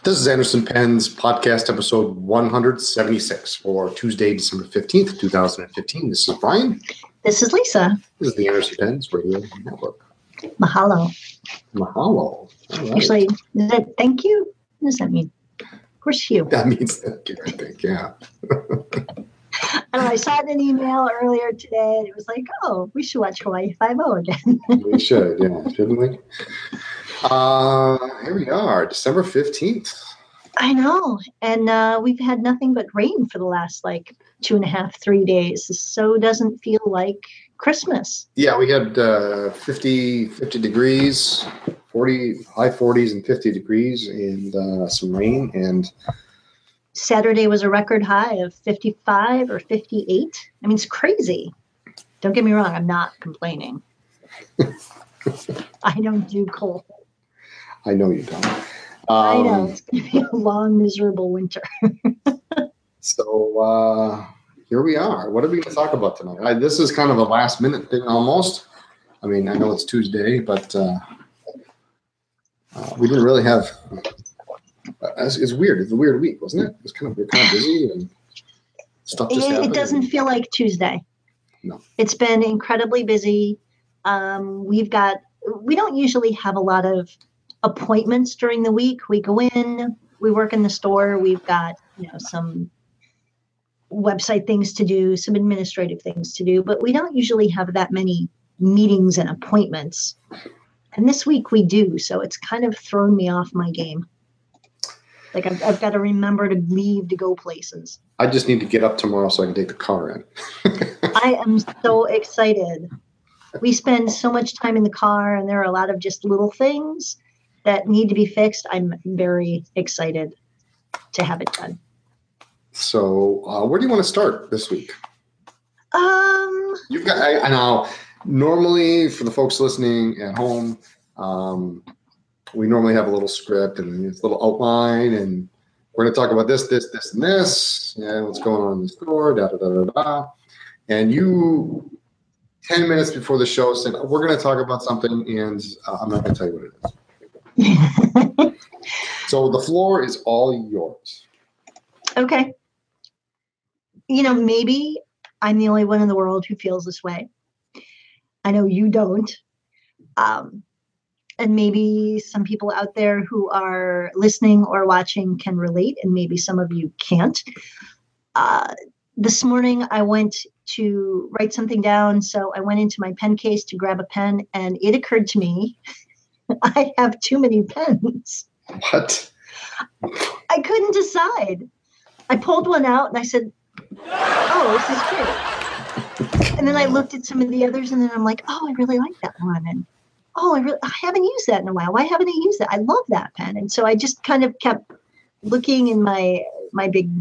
This is Anderson Penn's podcast episode 176 for Tuesday, December 15th, 2015. This is Brian. This is Lisa. This is the Anderson Penn's Radio Network. Mahalo. Mahalo. All right. Actually, is that thank you? What does that mean? Of course, you. That means thank you, I think, yeah. I saw an email earlier today, and it was like, oh, we should watch Hawaii Five-0 again. We should, yeah, shouldn't we? Here we are, December 15th. I know. And we've had nothing but rain for the last, 2.5, 3 days. So it doesn't feel like Christmas. Yeah, we had 50 degrees, high 40s and 50 degrees, and some rain. And Saturday was a record high of 55 or 58. I mean, it's crazy. Don't get me wrong. I'm not complaining. I don't do cold. I know you don't. I know. It's going to be a long, miserable winter. So here we are. What are we going to talk about tonight? This is kind of a last-minute thing almost. I mean, I know it's Tuesday, but we didn't really have it's weird. It's a weird week, wasn't it? We're kind of busy and stuff just happened. It doesn't feel like Tuesday. No. It's been incredibly busy. We don't usually have a lot of appointments during the week. We go in, we work in the store. We've got, some website things to do, some administrative things to do, but we don't usually have that many meetings and appointments. And this week we do. So it's kind of thrown me off my game. I've got to remember to leave to go places. I just need to get up tomorrow so I can take the car in. I am so excited. We spend so much time in the car, and there are a lot of just little things that need to be fixed. I'm very excited to have it done. So where do you want to start this week? You've got, I know, normally for the folks listening at home, we normally have a little script and it's a little outline, and we're going to talk about this, and this, and what's going on in the store, da-da-da-da-da. And you, 10 minutes before the show, said, we're going to talk about something, and I'm not going to tell you what it is. So the floor is all yours. Okay. Maybe I'm the only one in the world who feels this way. I know you don't. And maybe some people out there who are listening or watching can relate, and maybe some of you can't. This morning I went to write something down, so I went into my pen case to grab a pen, and it occurred to me I have too many pens. What? I couldn't decide. I pulled one out and I said, oh, this is great. And then I looked at some of the others, and then I'm like, oh, I really like that one. And I haven't used that in a while. Why haven't I used that? I love that pen. And so I just kind of kept looking in my big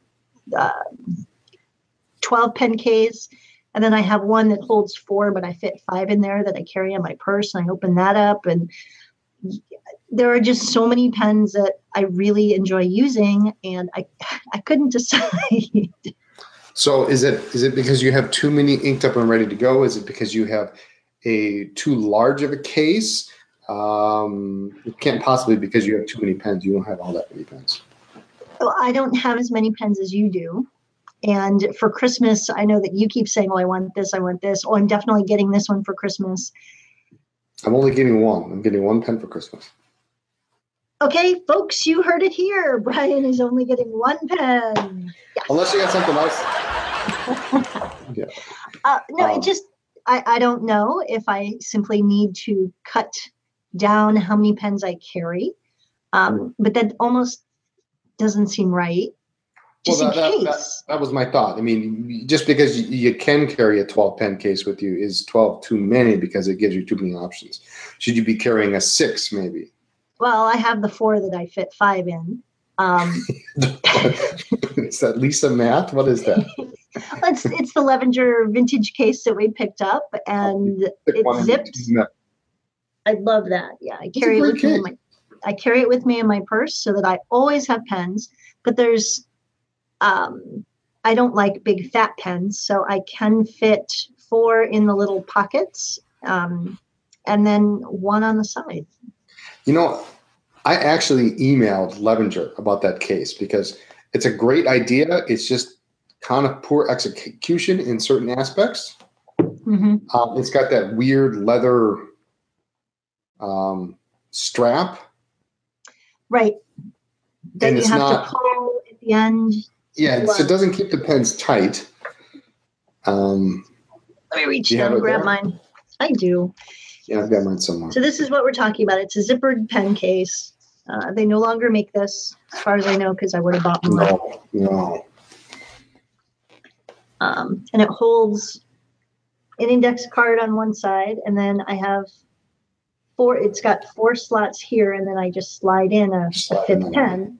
12 pen case. And then I have one that holds 4, but I fit 5 in there that I carry in my purse. And I open that up. And there are just so many pens that I really enjoy using. And I couldn't decide. So is it because you have too many inked up and ready to go? Is it because you have too large of a case? It can't possibly be because you have too many pens. You don't have all that many pens. Well, I don't have as many pens as you do. And for Christmas, I know that you keep saying, oh, I want this. Oh, I'm definitely getting this one for Christmas. I'm only getting one. I'm getting one pen for Christmas. Okay, folks, you heard it here. Brian is only getting one pen. Yes. Unless you got something else. Yeah. No, I don't know if I simply need to cut down how many pens I carry. But that almost doesn't seem right. Just in case. That was my thought. I mean, just because you can carry a 12-pen case with you, is 12 too many because it gives you too many options? Should you be carrying a 6 maybe? Well, I have the 4 that I fit 5 in. Is that Lisa Math? What is that? It's the Levenger vintage case that we picked up, and it zips. I love that. Yeah, I carry it with me in my purse so that I always have pens. But there's I don't like big fat pens, so I can fit 4 in the little pockets, and then 1 on the side. I actually emailed Levenger about that case because it's a great idea. It's just kind of poor execution in certain aspects. Mm-hmm. It's got that weird leather strap. Right. That And you it's have not, to pull at the end. yeah, it doesn't keep the pens tight. Let me reach down and grab mine. I do. Yeah, I've got mine somewhere. So this is what we're talking about. It's a zippered pen case. They no longer make this, as far as I know, because I would have bought more. No. And it holds an index card on one side, and then I have it's got 4 slots here, and then I just slide in a 5th pen.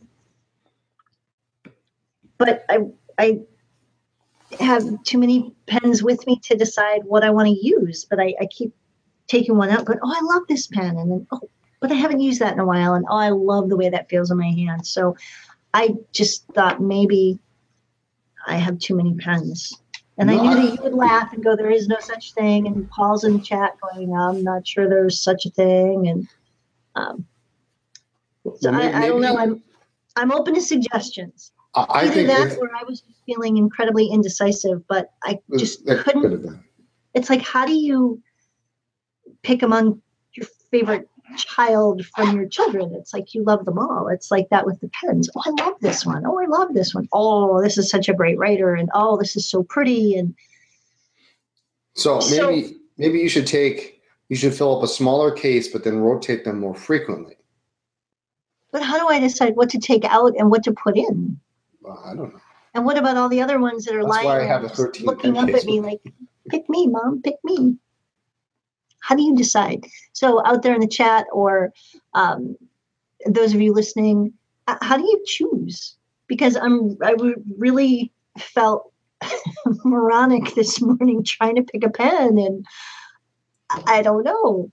But I have too many pens with me to decide what I want to use, but I keep taking one out, going, oh, I love this pen. And then, oh, but I haven't used that in a while. And, oh, I love the way that feels in my hand. So I just thought maybe I have too many pens. And I knew that you would laugh and go, there is no such thing. And Paul's in the chat going, I'm not sure there's such a thing. And so I don't know. I'm open to suggestions. Either that or I was just feeling incredibly indecisive, but I just couldn't. It's like, how do you pick among your favorite child from your children? It's like you love them all. It's like that with the pens. Oh, I love this one. Oh, I love this one. Oh, this is such a great writer. And oh, this is so pretty. And so maybe you should fill up a smaller case, but then rotate them more frequently. But how do I decide what to take out and what to put in? I don't know. And what about all the other ones that are lying there looking up at me like, pick me, Mom, pick me? How do you decide? So out there in the chat or those of you listening, how do you choose? Because I really felt moronic this morning trying to pick a pen, and I don't know.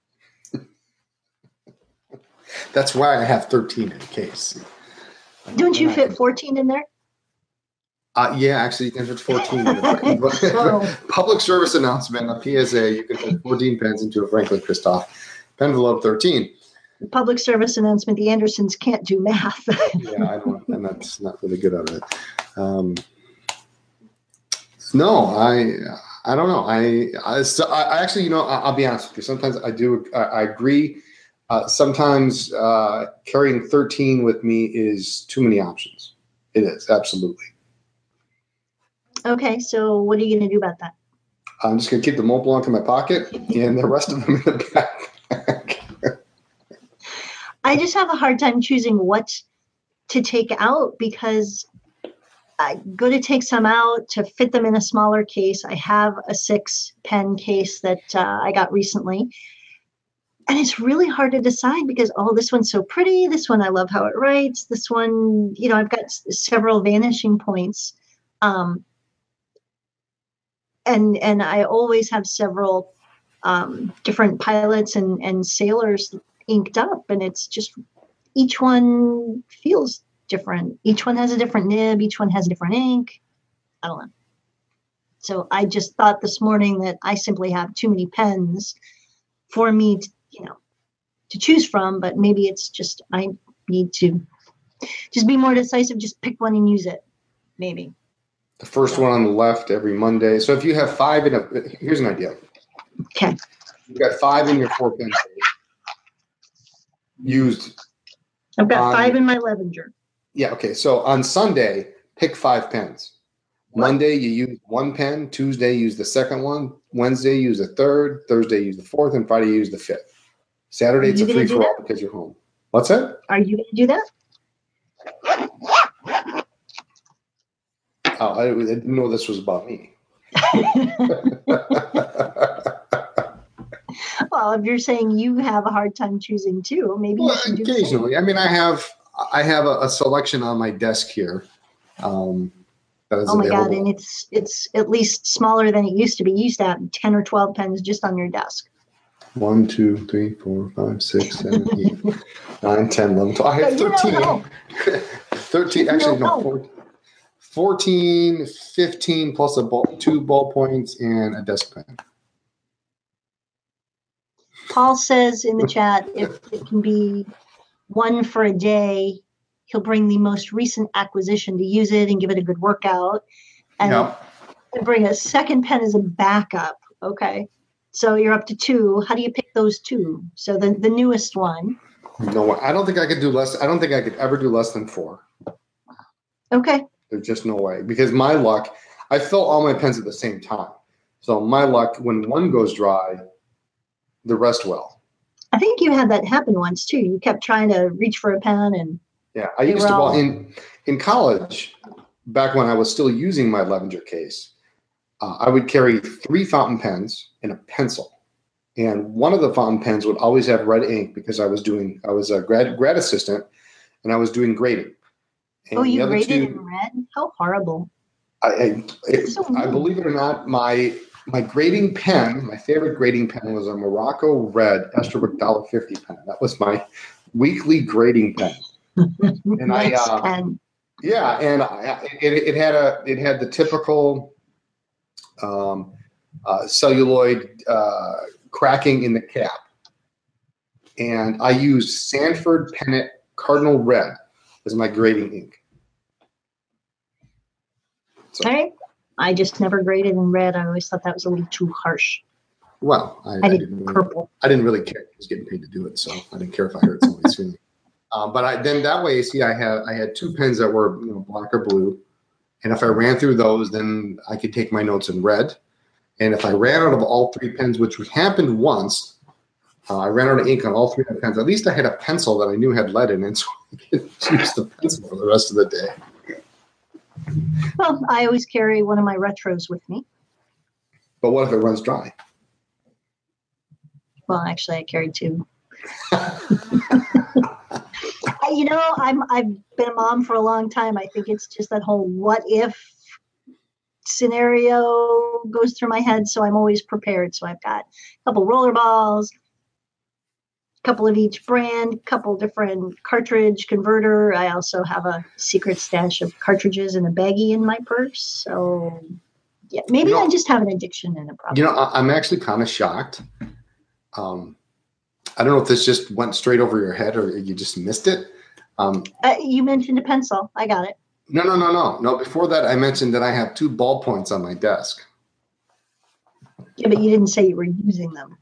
That's why I have 13 in the case. Don't you fit 14 in there? Yeah, actually, you can fit 14 in the public service announcement, a PSA, you can fit 14 pens into a Franklin Christoph envelope 13. Public service announcement, the Andersons can't do math. Yeah, I don't, and that's not really good at it. No, I don't know. I actually, I'll be honest with you. Sometimes I agree. Sometimes carrying 13 with me is too many options. It is, absolutely. Okay, so what are you going to do about that? I'm just going to keep the Mont Blanc in my pocket and the rest of them in the backpack. I just have a hard time choosing what to take out because I go to take some out to fit them in a smaller case. I have a 6-pen case that I got recently. And it's really hard to decide because, oh, this one's so pretty. This one, I love how it writes. This one, I've got several vanishing points. And I always have several different pilots and sailors inked up. And it's just, each one feels different. Each one has a different nib. Each one has a different ink. I don't know. So I just thought this morning that I simply have too many pens for me to choose from, but maybe it's just, I need to just be more decisive, just pick one and use it. Maybe. The first one on the left every Monday. So if you have 5 here's an idea. Okay. You've got 5 in your 4-pen used. I've got 5 in my Levenger. Yeah. Okay. So on Sunday, pick 5 pens. Monday, you use 1 pen. Tuesday, use the second one. Wednesday, use the third. Thursday, use the 4th. And Friday, use the 5th. Saturday, it's a free-for-all because you're home. What's that? Are you going to do that? Oh, I didn't know this was about me. Well, if you're saying you have a hard time choosing too, maybe you should do occasionally. I mean, I have a selection on my desk here. That is oh my available. God, and it's at least smaller than it used to be. You used to have 10 or 12 pens just on your desk. 1, 2, 3, 4, 5, 6, 7, 8, 9, 10, 11, 12. I have 13. 13, actually, no, 14, 15 plus 2 ballpoints and a desk pen. Paul says in the chat if it can be one for a day. He'll bring the most recent acquisition to use it and give it a good workout. And Yeah. bring a second pen as a backup. Okay. So you're up to 2. How do you pick those 2? So the newest one. No, I don't think I could do less. I don't think I could ever do less than 4. Okay. There's just no way, because my luck, I fill all my pens at the same time. So my luck, when one goes dry, the rest will. I think you had that happen once too. You kept trying to reach for a pen and Yeah, I used to, well, in college, back when I was still using my Levenger case, I would carry 3 fountain pens and a pencil. And one of the fountain pens would always have red ink because I was a grad assistant and I was doing grading. And you graded in red? How horrible. I believe it or not, my grading pen, my favorite grading pen was a Morocco red Esterbrook $1.50 pen. That was my weekly grading pen. And nice pen. Yeah, and it had the typical celluloid cracking in the cap, and I used Sanford Pennant Cardinal Red as my grading ink. So, all right, I just never graded in red. I always thought that was a little too harsh. Well, I didn't purple. I didn't really care. I was getting paid to do it, so I didn't care if I hurt somebody's feelings. But then that way, see, I had 2 pens that were black or blue, and if I ran through those, then I could take my notes in red. And if I ran out of all 3 pens, which happened once, I ran out of ink on all 3 of the pens. At least I had a pencil that I knew had lead in it, so I could use the pencil for the rest of the day. Well, I always carry one of my retros with me. But what if it runs dry? Well, actually, I carried 2. I've been a mom for a long time. I think it's just that whole what if scenario goes through my head, so I'm always prepared. So I've got a couple roller balls, a couple of each brand, couple different cartridge converter. I also have a secret stash of cartridges in a baggie in my purse. So yeah, maybe I just have an addiction and a problem. I'm actually kind of shocked. I don't know if this just went straight over your head or you just missed it. You mentioned a pencil. I got it. No. Before that, I mentioned that I have 2 ballpoints on my desk. Yeah, but you didn't say you were using them.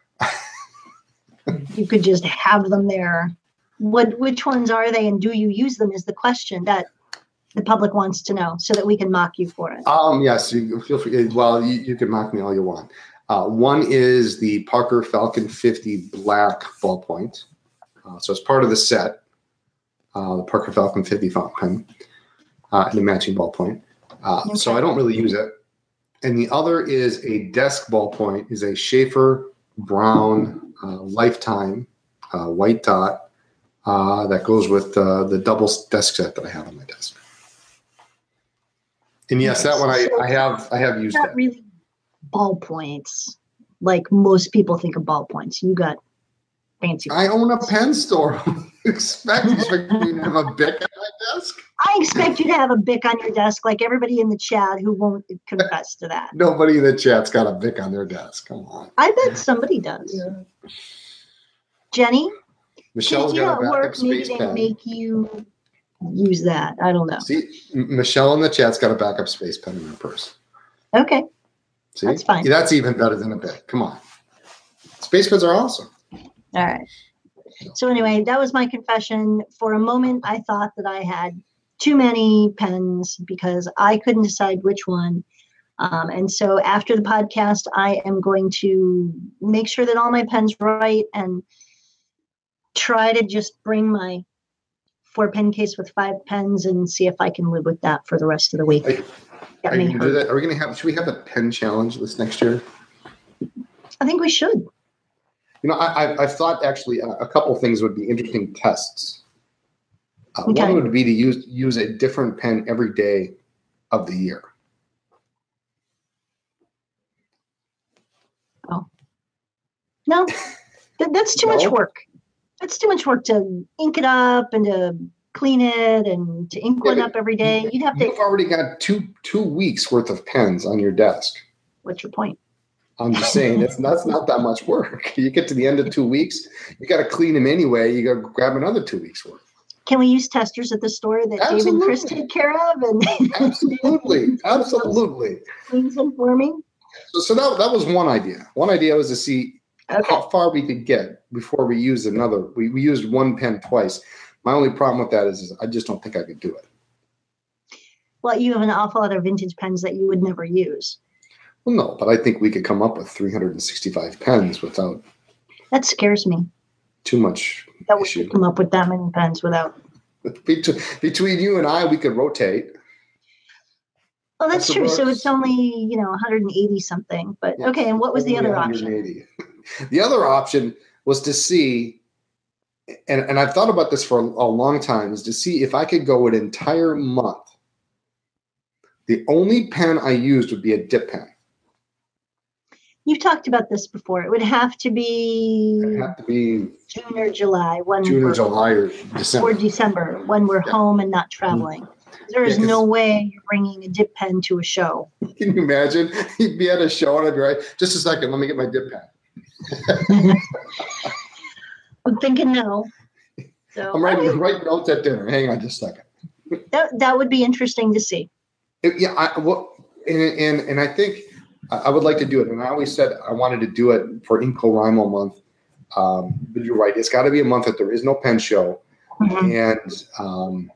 You could just have them there. Which ones are they, and do you use them is the question that the public wants to know, so that we can mock you for it. Yes, you feel free. Well, you can mock me all you want. One is the Parker Falcon 50 black ballpoint. So it's part of the set, the Parker Falcon 50 fountain pen, and a matching ballpoint. Okay. So I don't really use it. And the other is a desk ballpoint, is a Schaefer Brown Lifetime white dot that goes with the double desk set that I have on my desk. And yes, that one I have used. Not really ballpoints like most people think of ballpoints. You got fancy. I own a pen store. Expect me to have a Bic on my desk? I expect you to have a Bic on your desk, like everybody in the chat who won't confess to that. Nobody in the chat's got a Bic on their desk. Come on. I bet somebody does. Yeah. Jenny? Michelle's got a backup space pen. Make you use that. I don't know. See, Michelle in the chat's got a backup space pen in her purse. Okay. See? That's fine. That's even better than a Bic. Come on. Space pens are awesome. All right. So anyway, that was my confession. For a moment, I thought that I had too many pens because I couldn't decide which one. And so after the podcast, I am going to make sure that all my pens are right and try to just bring my 4-pen case with 5 pens and see if I can live with that for the rest of the week. Are you gonna do that? Should we have a pen challenge this next year? I think we should. I've thought actually a couple things would be interesting tests. Okay. One would be to use a different pen every day of the year. Oh. No, that's too much work. That's too much work to ink it up and to clean it and to ink one up every day. You've already got two weeks worth of pens on your desk. What's your point? I'm just saying that's not that much work. You get to the end of 2 weeks, you got to clean them anyway. You got to grab another 2 weeks worth. Can we use testers at the store that Dave and Chris take care of? And Absolutely. Cleans them for me. So that was one idea. One idea was to see how far we could get before we used another. We used one pen twice. My only problem with that is I just don't think I could do it. Well, you have an awful lot of vintage pens that you would never use. Well, no, but I think we could come up with 365 pens without. That scares me. Too much that we could come up with that many pens without. Between you and I, we could rotate. Well, that's true. So it's only 180 something. But yes. Okay, and what was the other option? The other option was to see, and I've thought about this for a long time, is to see if I could go an entire month. The only pen I used would be a dip pen. You've talked about this before. It would have to be June or July. July or December. Or December, when we're home and not traveling. There is no way you're bringing a dip pen to a show. Can you imagine? He'd be at a show and I'd be right. Just a second, let me get my dip pen. I'm thinking no. So I'm writing notes at dinner. Hang on just a second. That would be interesting to see. And I think I would like to do it. And I always said I wanted to do it for NaNoWriMo month. But you're right. It's got to be a month that there is no pen show. Mm-hmm. And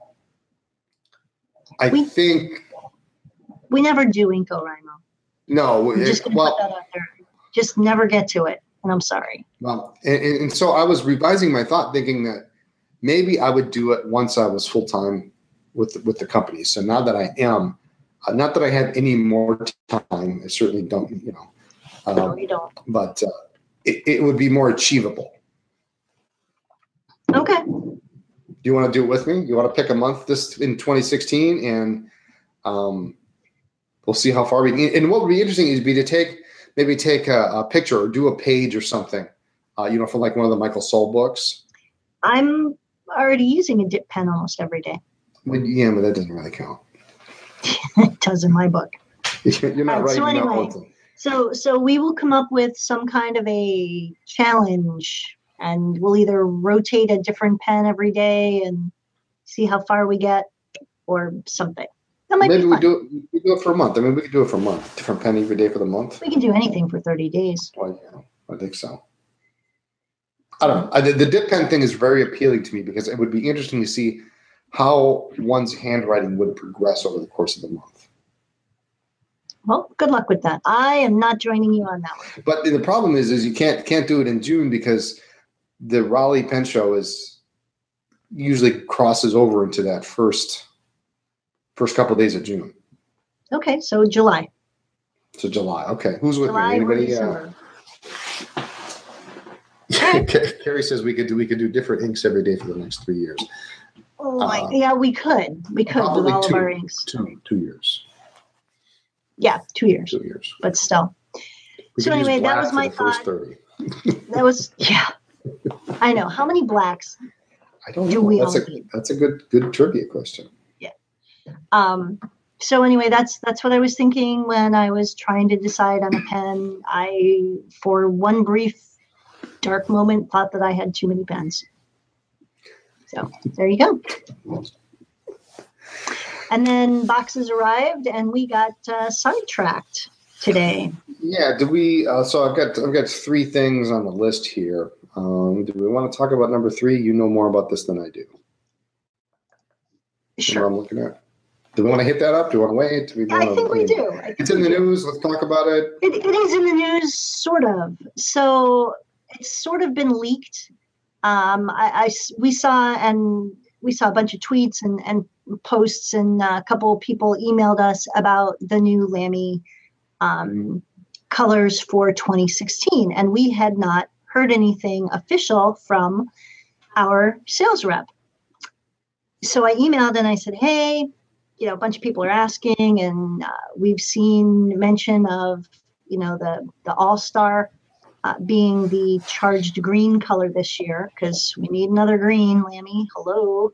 I think we never do NaNoWriMo. No. Just put that out there. Just never get to it. And I'm sorry. Well, and so I was revising my thought, thinking that maybe I would do it once I was full time with the company. So now that I am, not that I have any more time, I certainly don't. No, you don't. But it would be more achievable. Okay. Do you want to do it with me? You want to pick a month this in 2016, and we'll see how far we can. And what would be interesting is to take a picture or do a page or something, from like one of the Michael Soul books. I'm already using a dip pen almost every day. Yeah, but that doesn't really count. It does in my book. You're not right. So anyway, so we will come up with some kind of a challenge, and we'll either rotate a different pen every day and see how far we get, or something. That might Maybe be we fun. do it for a month. I mean, we could do it for a month. Different pen every day for the month. We can do anything for 30 days. Well, yeah, I think so. I don't know. The dip pen thing is very appealing to me because it would be interesting to see how one's handwriting would progress over the course of the month. Well, good luck with that. I am not joining you on that one. But the problem is you can't do it in June because the Raleigh Pen Show is usually crosses over into that first couple of days of June. Okay, so July. So July. Okay, who's with July me? Anybody? Carrie says we could do different inks every day for the next 3 years. Oh, yeah, we could. We could with all of our inks. 2 years. Yeah, 2 years. 2 years. But still. So anyway, that was my thought. First 30. That was, yeah. I know. How many blacks I don't know. That's a good trivia question. Yeah. So anyway, that's what I was thinking when I was trying to decide on a pen. I, for one brief dark moment, thought that I had too many pens. So there you go. And then boxes arrived, and we got sidetracked today. Yeah. Do we? So I've got 3 things on the list here. Do we want to talk about number 3? You know more about this than I do. Sure. What I'm looking at. Do we want to hit that up? Do we want to wait? I think we do. It's in the news. Let's talk about it. It is in the news, sort of. So it's sort of been leaked. We saw a bunch of tweets and posts, and a couple of people emailed us about the new Lamy colors for 2016, and we had not heard anything official from our sales rep. So I emailed and I said, hey, a bunch of people are asking, and we've seen mention of, the All-Star being the charged green color this year, because we need another green, Lamy. Hello.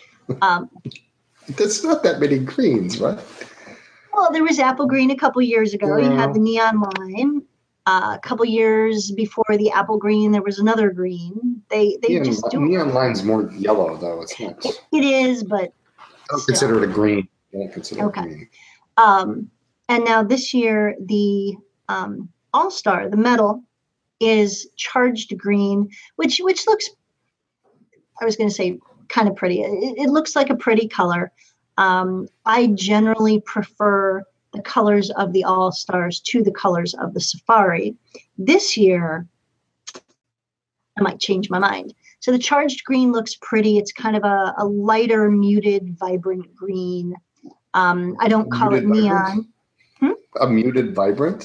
That's not that many greens, right? Well, there was apple green a couple years ago. You had the neon line. A couple years before the apple green, there was another green. They just do. Neon line's more yellow though. It's not. It is, but I don't still. consider it a green. I don't consider Okay. it green. And now this year, the All-Star, the medal, is charged green, which looks, I was going to say, kind of pretty. It looks like a pretty color. I generally prefer the colors of the All-Stars to the colors of the Safari. This year, I might change my mind. So the charged green looks pretty. It's kind of a lighter, muted, vibrant green. I don't call it neon. A muted vibrant?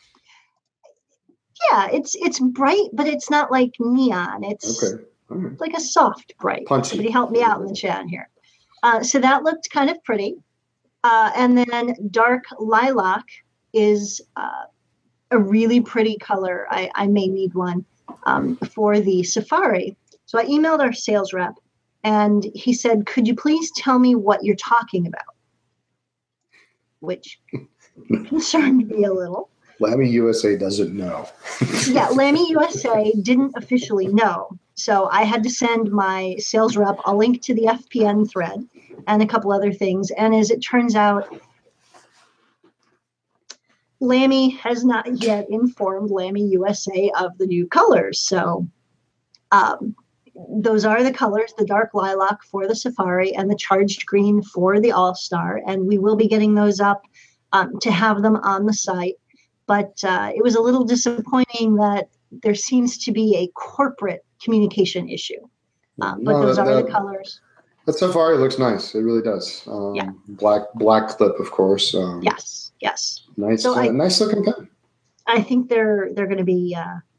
Yeah, it's bright, but it's not like neon. It's okay. Right. Like a soft bright. Punchy. Somebody help me out in the chat here. So that looked kind of pretty. And then dark lilac is a really pretty color. I may need one for the Safari. So I emailed our sales rep, and he said, could you please tell me what you're talking about? Which concerned me a little. Lamy USA doesn't know. Yeah, Lamy USA didn't officially know. So I had to send my sales rep a link to the FPN thread and a couple other things. And as it turns out, Lamy has not yet informed Lamy USA of the new colors. So those are the colors, the dark lilac for the Safari and the charged green for the All-Star. And we will be getting those up to have them on the site. But it was a little disappointing that there seems to be a corporate communication issue. But those are the colors. The Safari looks nice. It really does. Yeah. Black clip, of course. Yes. Nice, so nice looking pen. I think they're going to be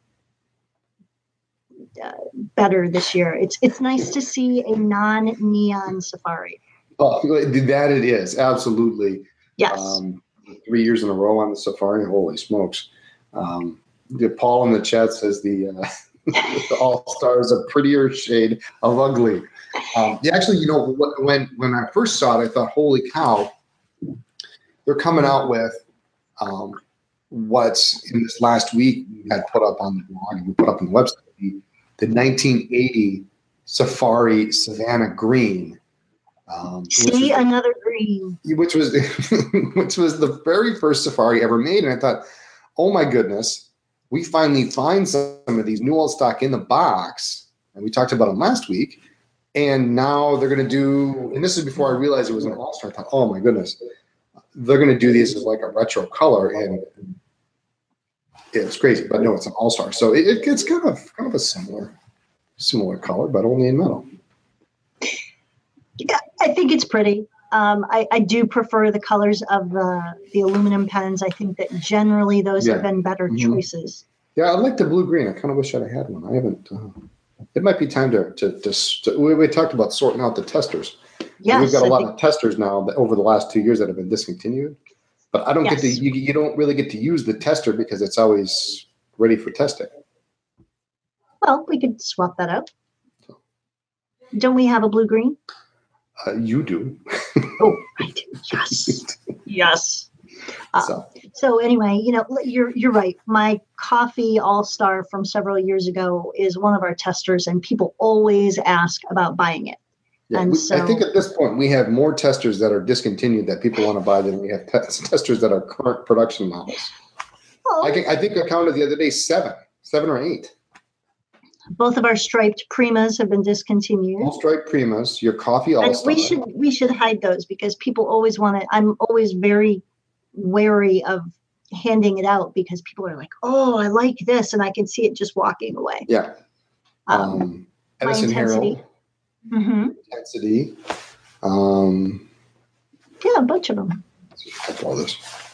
better this year. It's nice to see a non-neon Safari. Oh, that it is, absolutely. Yes. 3 years in a row on the Safari. Holy smokes. Paul in the chat says the All-Star is a prettier shade of ugly. Actually, when I first saw it, I thought, holy cow, they're coming out with what's in this last week we had put up on the blog and we put up on the website, the 1980 Safari Savannah Green. See, another green. Which was the very first Safari ever made. And I thought, oh my goodness, we finally find some of these new old stock in the box. And we talked about them last week. And now they're going to do, and this is before I realized it was an All-Star. I thought, oh my goodness, they're going to do these as like a retro color. And it's crazy, but no, it's an All-Star. So it's kind of a similar color, but only in metal. Yeah, I think it's pretty. I do prefer the colors of the aluminum pens. I think that generally those have been better choices. Yeah, I like the blue-green. I kind of wish I'd had one. I haven't. It might be time to we talked about sorting out the testers. Yes, we've got a lot of testers now that over the last 2 years that have been discontinued. But I don't get to. You don't really get to use the tester because it's always ready for testing. Well, we could swap that out. Don't we have a blue-green? You do. Oh, I do. Yes. So anyway, you're right. My coffee All-Star from several years ago is one of our testers, and people always ask about buying it. Yeah, and I think at this point we have more testers that are discontinued that people want to buy than we have testers that are current production models. Oh. I think I counted the other day 7 or 8. Both of our striped Primas have been discontinued. All striped Primas, your coffee All-Star. We should hide those because people always want it. I'm always very wary of handing it out because people are like, "Oh, I like this," and I can see it just walking away. Yeah. Edison Herald. Mm-hmm. Intensity. Yeah, a bunch of them. All this.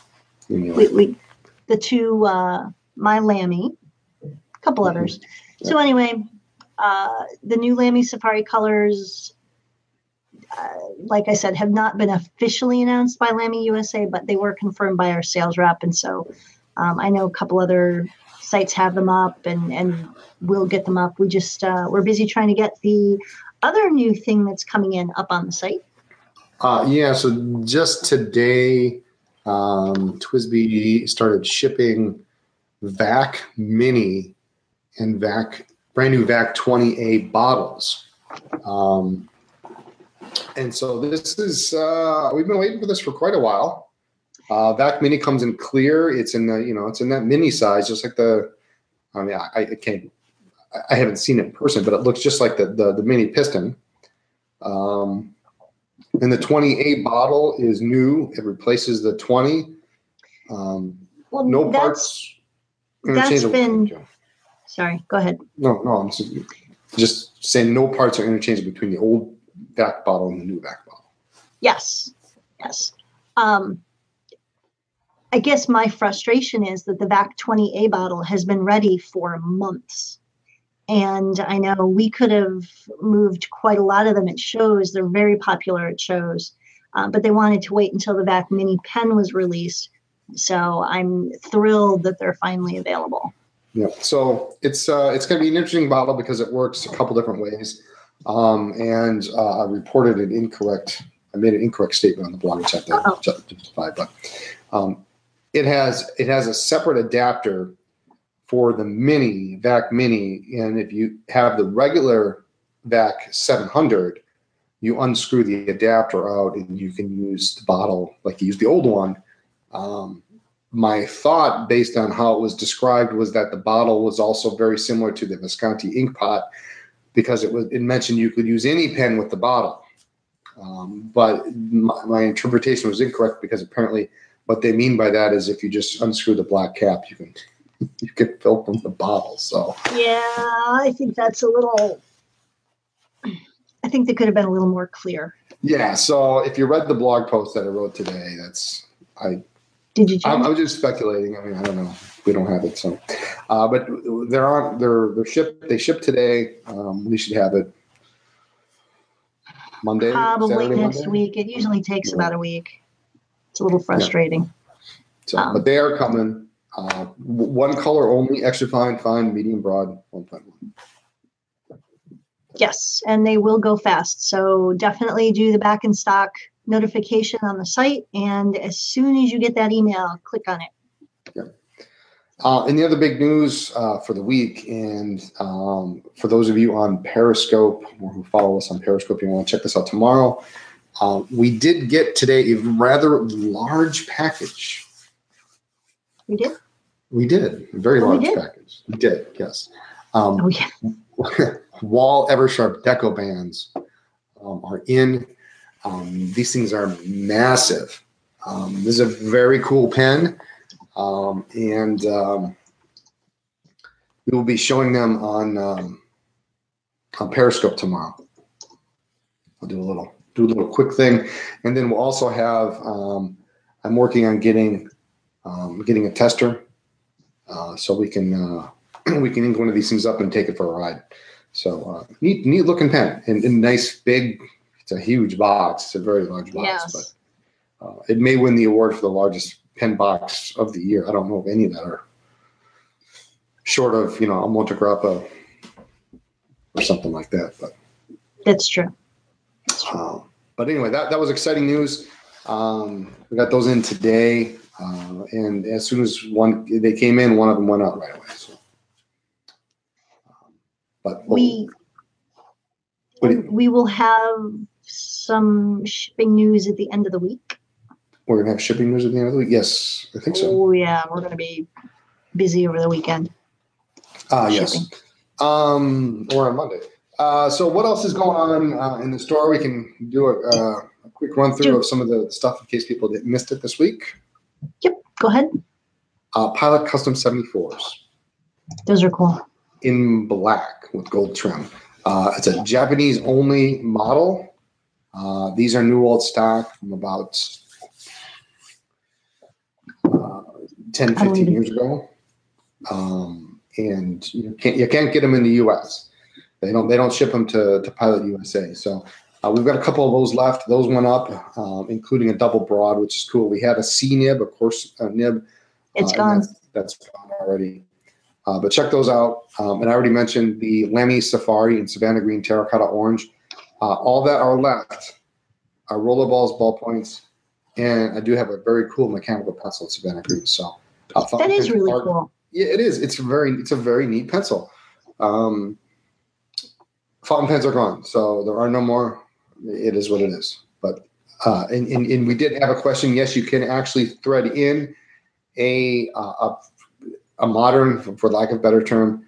The two, my Lamy, a couple others. Yeah. So anyway, the new Lamy Safari colors, like I said, have not been officially announced by Lamy USA, but they were confirmed by our sales rep. And so I know a couple other sites have them up and we'll get them up. We just, we're busy trying to get the other new thing that's coming in up on the site. So just today, TWSBI started shipping VAC Mini and brand new VAC 20A bottles. And so this is, we've been waiting for this for quite a while. VAC Mini comes in clear. It's in it's in that mini size, just like I haven't seen it in person, but it looks just like the mini piston. And the 20A bottle is new. It replaces the 20. No parts interchangeable. Sorry, go ahead. No, I'm just saying no parts are interchangeable between the old VAC bottle and the new VAC bottle. Yes. I guess my frustration is that the VAC 20A bottle has been ready for months. And I know we could have moved quite a lot of them at shows. They're very popular at shows. But they wanted to wait until the VAC Mini pen was released. So I'm thrilled that they're finally available. Yeah, so it's going to be an interesting bottle because it works a couple different ways. And I reported an incorrect. I made an incorrect statement on the blog, which I have to justify. But it has a separate adapter for the mini VAC Mini, and if you have the regular VAC 700, you unscrew the adapter out and you can use the bottle like you used the old one. My thought, based on how it was described, was that the bottle was also very similar to the Visconti ink pot because it mentioned you could use any pen with the bottle. But my interpretation was incorrect because apparently what they mean by that is if you just unscrew the black cap, you can fill from the bottle. So yeah, I think that's a little. I think they could have been a little more clear. Yeah. So if you read the blog post that I wrote today, Did you? I'm just speculating. I mean, I don't know. We don't have it, so. But they're shipped. They ship today. We should have it Monday. Probably Saturday, next Monday? week. It usually takes about a week. It's a little frustrating. So, but they are coming. One color only: extra fine, medium, broad, 1.1. Yes, and they will go fast. So definitely do the back in stock notification on the site, and as soon as you get that email, click on it. Yeah. And the other big news for the week, and for those of you on Periscope or who follow us on Periscope, you want to check this out tomorrow. We did get today a rather large package. We did? We did. A very large package. We did, yes. Wall Eversharp Deco bands are in. These things are massive. This is a very cool pen. And we will be showing them on Periscope tomorrow. I'll do a little quick thing, and then we'll also have. I'm working on getting a tester, so we can ink one of these things up and take it for a ride. So neat looking pen and nice big. It's a huge box. It's a very large box, yes. But it may win the award for the largest pen box of the year. I don't know if any of that are short of, a Montegrappa or something like that. But that's true. But anyway, that was exciting news. We got those in today, and as soon as they came in, one of them went out right away. So, but we will have some shipping news at the end of the week. We're going to have shipping news at the end of the week? Yes, I think so. Oh, yeah. We're going to be busy over the weekend. Yes. Or on Monday. So what else is going on in the store? We can do a quick run through of some of the stuff in case people missed it this week. Yep. Go ahead. Pilot Custom 74s. Those are cool. In black with gold trim. It's a Japanese only model. These are new old stock from about 10, 15 years ago. And you can't get them in the U.S. They don't ship them to Pilot USA. So we've got a couple of those left. Those went up, including a double broad, which is cool. We had a C nib, of course, a nib. It's gone. That's gone already. But check those out. And I already mentioned the Lamy Safari in Savannah Green Terracotta Orange. All that are left are rollerballs, ballpoints, and I do have a very cool mechanical pencil at Savannah Green. So that is really cool. Yeah, it is. It's a very neat pencil. Fountain pens are gone, so there are no more. It is what it is. But and we did have a question. Yes, you can actually thread in a modern, for lack of a better term,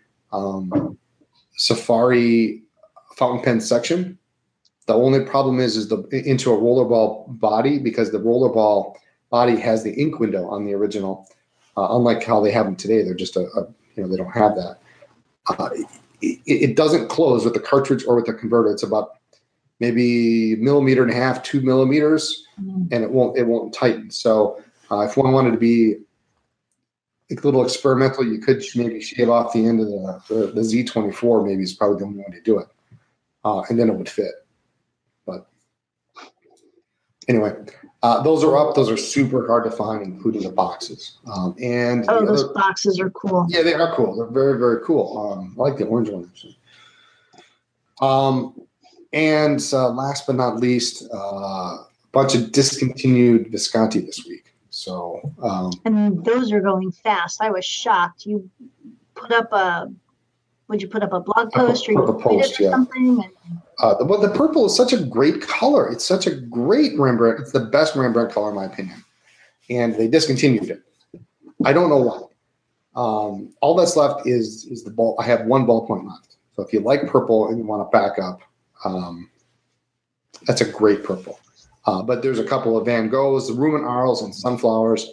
Safari fountain pen section. The only problem is the into a rollerball body, because the rollerball body has the ink window on the original. Unlike how they have them today, they're just they don't have that. It doesn't close with the cartridge or with the converter. It's about maybe 1.5 mm, 2 millimeters, and it won't tighten. So if one wanted to be a little experimental, you could maybe shave off the end of the Z24. Maybe is probably the only way to do it, and then it would fit. But anyway, those are up. Those are super hard to find, including the boxes. Those boxes are cool. Yeah, they are cool. They're very, very cool. I like the orange one actually. And last but not least, a bunch of discontinued Visconti this week. So, and those are going fast. I was shocked. You put up would you put up a blog post or you tweeted or something? Well, the purple is such a great color. It's such a great Rembrandt. It's the best Rembrandt color in my opinion. And they discontinued it. I don't know why. All that's left is the ball. I have one ballpoint left. So if you like purple and you want to back up, that's a great purple. But there's a couple of Van Goghs, the Rumen Arles, and Sunflowers.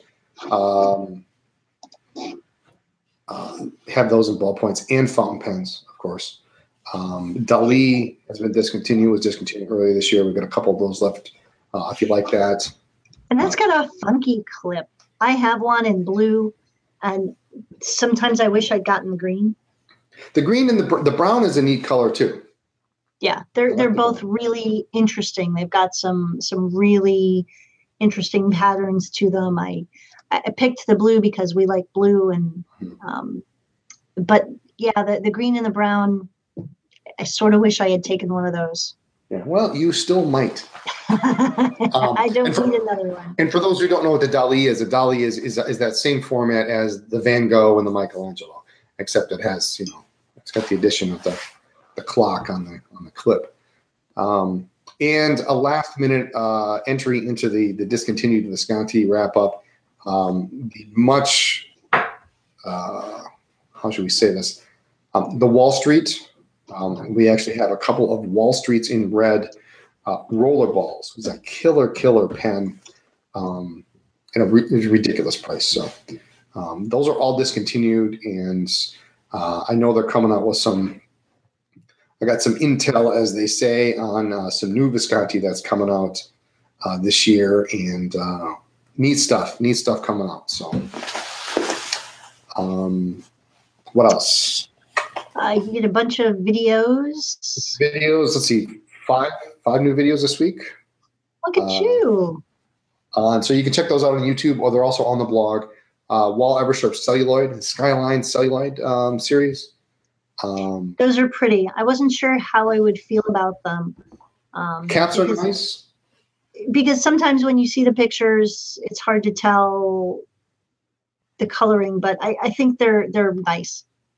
Have those in ballpoints and fountain pens, of course. Dali has been discontinued. Was discontinued earlier this year. We've got a couple of those left. If you like that. And that's got a funky clip. I have one in blue, and sometimes I wish I'd gotten the green. The green and the brown is a neat color too. Yeah, they're both really interesting. They've got some really interesting patterns to them. I picked the blue because we like blue, and but yeah, the green and the brown. I sort of wish I had taken one of those. Yeah, well, you still might. I don't need another one. And for those who don't know what the Dali is that same format as the Van Gogh and the Michelangelo, except it has it's got the addition of the clock on the clip. And a last minute entry into the discontinued Visconti wrap up. The much how should we say this? The Wall Street. We actually have a couple of Wall Streets in red rollerballs. It was a killer pen, and a ridiculous price. So those are all discontinued, and I know they're coming out with some. I got some intel, as they say, on some new Visconti that's coming out this year, and neat stuff coming out. So, what else? You get a bunch of videos. Let's see, five new videos this week. Look at you. So you can check those out on YouTube, or they're also on the blog. Wall Eversharp Celluloid, Skyline Celluloid series. Those are pretty. I wasn't sure how I would feel about them. Caps are nice. Because sometimes when you see the pictures, it's hard to tell the coloring, but I think they're nice.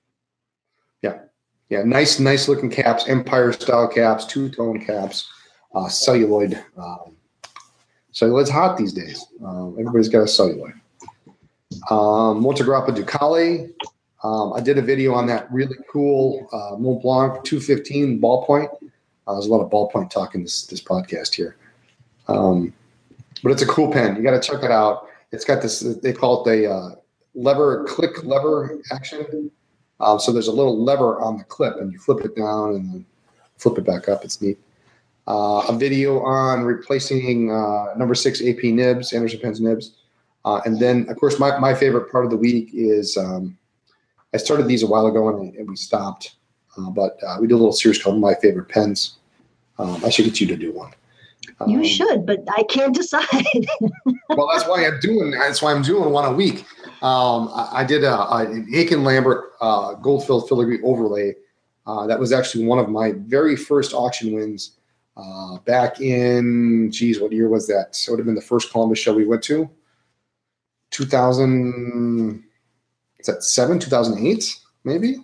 Yeah, nice looking caps, Empire style caps, two-tone caps, celluloid. Celluloid's hot these days. Everybody's got a celluloid. Montegrappa Ducale. I did a video on that really cool Mont Blanc 215 ballpoint. There's a lot of ballpoint talk in this podcast here. But it's a cool pen. You got to check it out. It's got this, they call it the click lever action. So there's a little lever on the clip, and you flip it down and then flip it back up. It's neat. A video on replacing number 6 AP nibs, Anderson Pens nibs. And then, of course, my favorite part of the week is I started these a while ago and we stopped. But we did a little series called My Favorite Pens. I should get you to do one. You should, but I can't decide. Well, that's why I'm doing one a week. I did an Aiken Lambert gold filigree overlay. That was actually one of my very first auction wins back in, what year was that? So it would have been the first Columbus show we went to, 2007, It's at 2008, maybe?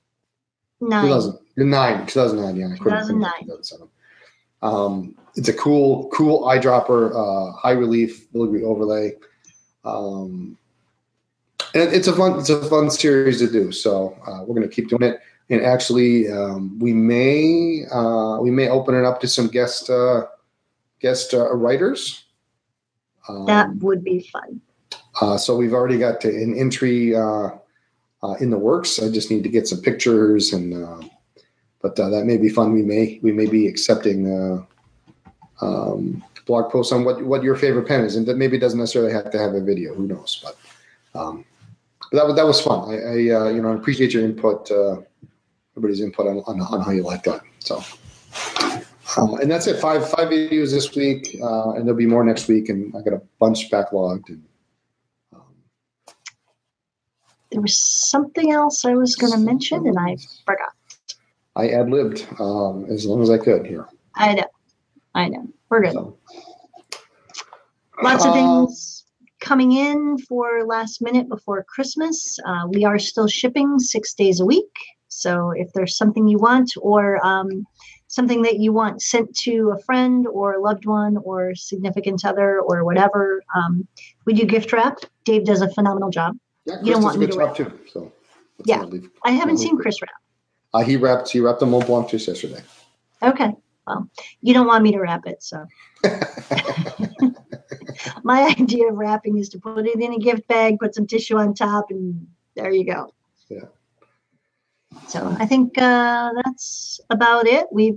2009. 2009, yeah. 2009. 2007. It's a cool eyedropper, high relief filigree overlay. And it's a fun series to do. So we're going to keep doing it. And actually, we may open it up to some guest writers. That would be fun. So we've already got an entry in the works. I just need to get some pictures, but that may be fun. We may be accepting blog posts on what your favorite pen is, and that maybe doesn't necessarily have to have a video. Who knows? But that was fun. I appreciate your input, everybody's input on how you like that. So. And that's it. Five videos this week, and there'll be more next week. And I got a bunch backlogged. And there was something else I was going to mention, and I forgot. I ad-libbed as long as I could here. I know. We're good. So, lots of things coming in for last minute before Christmas. We are still shipping 6 days a week. So if there's something you want, or something that you want sent to a friend or a loved one or significant other or whatever, we do gift wrap. Dave does a phenomenal job. Yeah, Chris does a good job too. So yeah, I haven't seen Chris wrap. He wrapped the Mont Blanc just yesterday. Okay, well, you don't want me to wrap it, so. My idea of wrapping is to put it in a gift bag, put some tissue on top, and there you go. Yeah. So I think that's about it. We've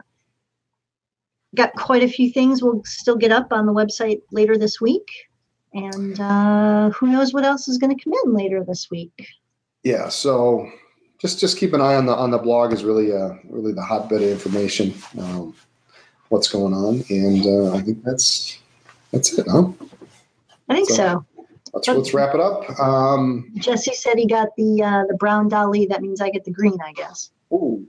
got quite a few things we'll still get up on the website later this week. And who knows what else is going to come in later this week. Yeah, so just keep an eye on the blog is really the hotbed of information, what's going on. And I think that's it, huh? I think so. Let's wrap it up. Jesse said he got the brown Dali. That means I get the green, I guess. Ooh.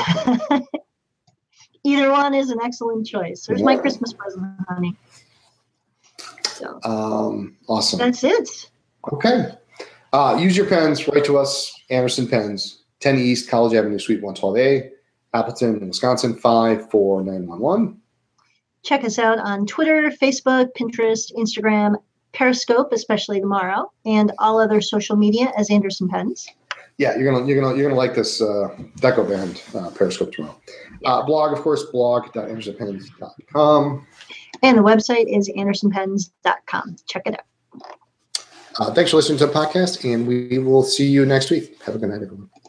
Either one is an excellent choice. There's my Christmas present, honey. So, awesome. That's it. Okay. Use your pens. Write to us. Anderson Pens, 10 East College Avenue, Suite 112A, Appleton, Wisconsin, 54911. Check us out on Twitter, Facebook, Pinterest, Instagram, Periscope, especially tomorrow, and all other social media as Anderson Pens. Yeah, you're gonna like this Deco Band Periscope tomorrow. Blog, of course, blog.andersonpens.com. And the website is andersonpens.com. Check it out. Thanks for listening to the podcast, and we will see you next week. Have a good night, everyone.